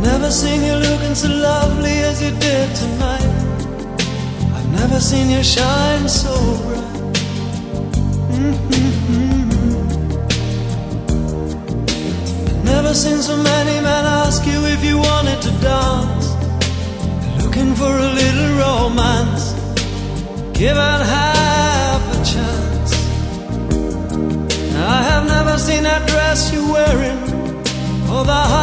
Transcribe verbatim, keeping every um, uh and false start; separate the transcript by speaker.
Speaker 1: Never seen you looking so lovely as you did tonight. I've never seen you shine so bright. Mm-hmm. Never seen so many men ask you if you wanted to dance. Looking for a little romance, given half a chance. I have never seen that dress you're wearing, or the